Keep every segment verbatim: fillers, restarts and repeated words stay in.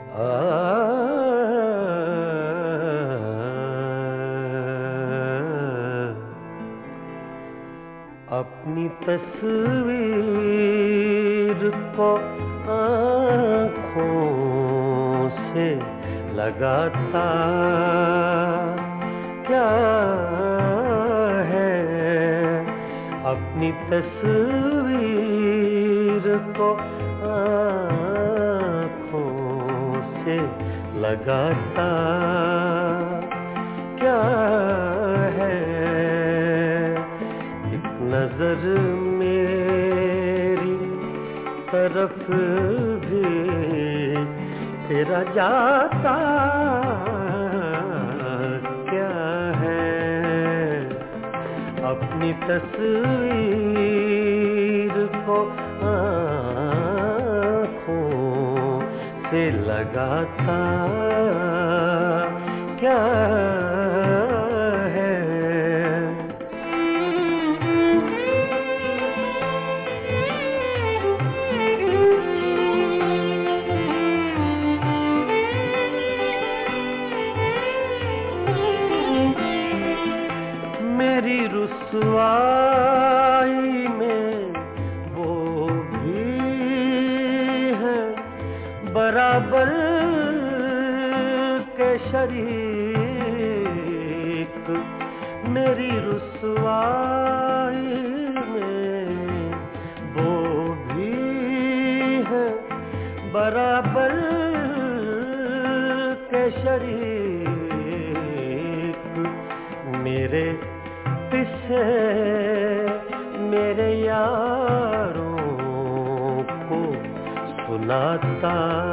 आ, अपनी तस्वीर को आँखों से लगाता क्या है, अपनी तस्वीर को आँखों से लगाता क्या है, एक नजर मेरी तरफ भी तेरा जाता क्या है, अपनी तस्वीर को आँखों से लगाता क्या है। मेरी रुसवाई में वो भी है बराबर के शरीक, मेरी रुसवाई में वो भी है बराबर के शरीक, मेरे किसे मेरे यारों को सुनाता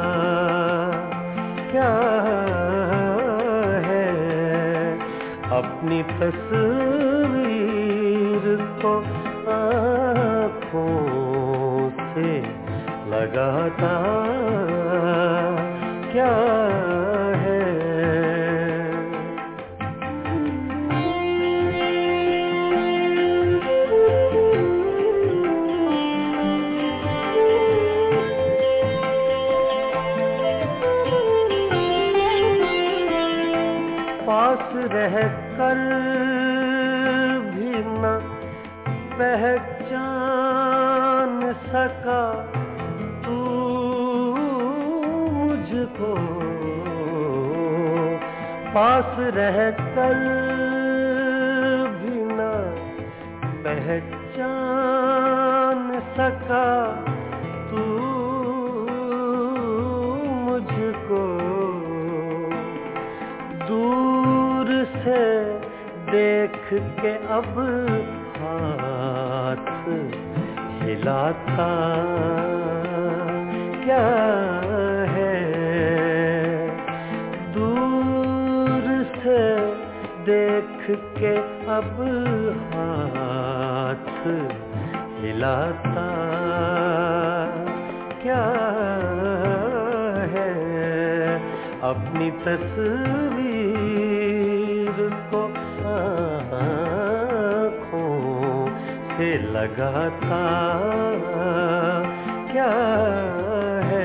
क्या है, अपनी तस्वीर को आँखों से लगाता क्या है। पास रह कर भी न पहचान सका तू मुझको, पास रह कर भी न पहचान सका तू मुझको, दूर से देख के अब हाथ हिलाता क्या है, दूर से देख के अब हाथ हिलाता क्या है, अपनी तस्वीर को आँखों से लगाता क्या है।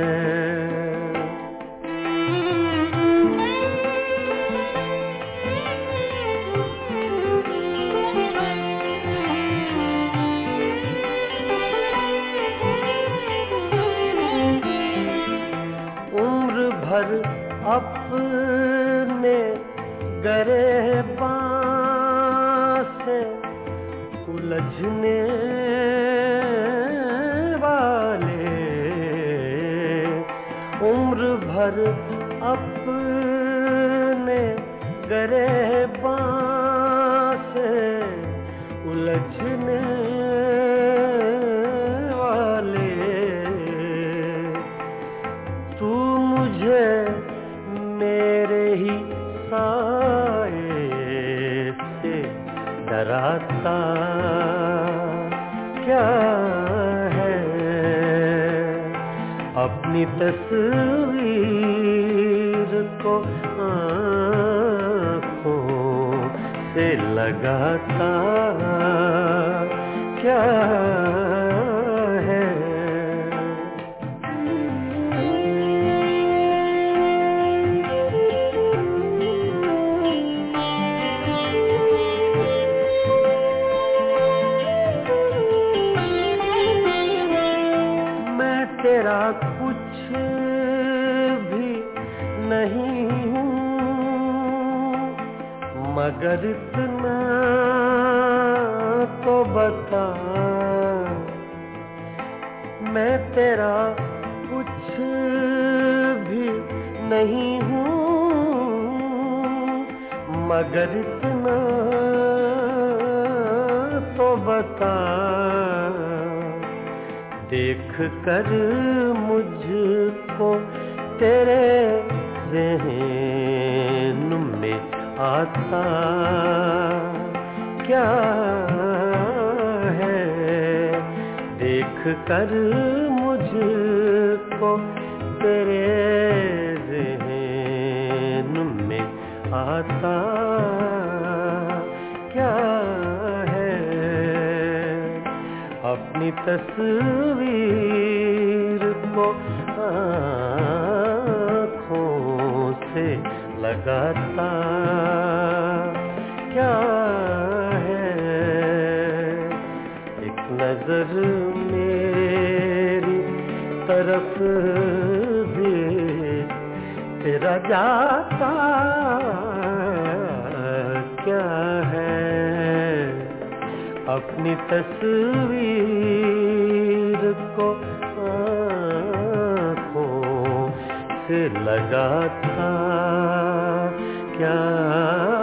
उम्र भर अपने गिरबान से उलझने वाले, उम्र भर अपने गिरबान से उलझने वाले, तू मुझे मेरे ही साए से डराता क्या है, अपनी तस्वीर को आँखों से लगाता क्या है। मगर इतना तो बता, मैं तेरा कुछ भी नहीं हूँ, मगर इतना तो बता, देख कर मुझको तेरे ज़हन में आता क्या है, देख कर मुझको तेरे ज़हन में आता क्या है, अपनी तस्वीर को आँखों से लगाता क्या है, एक नजर मेरी तरफ भी तेरा जाता क्या है, अपनी तस्वीर को आँखों से लगाता क्या